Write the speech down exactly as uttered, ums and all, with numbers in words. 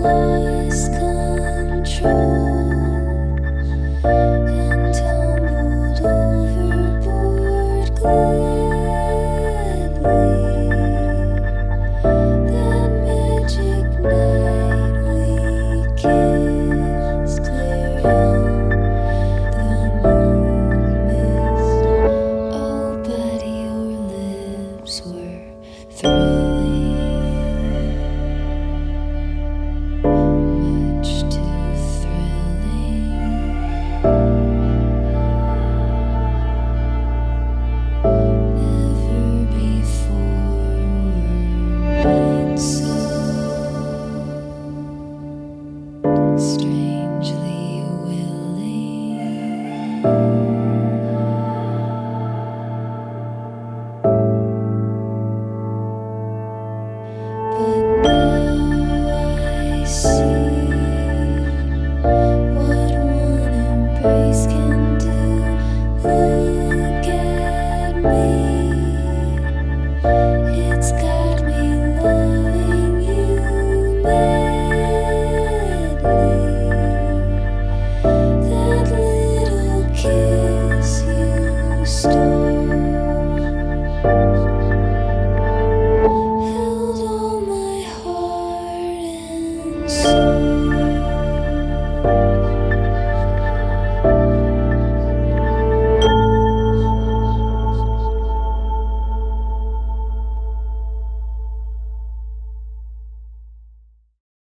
lost control and tumbled overboard gladly. That magic night we kissed, clearing the moon mist. Oh, but your lips were thrilling, much too thrilling. Never before were mine so strangely willing. But now I see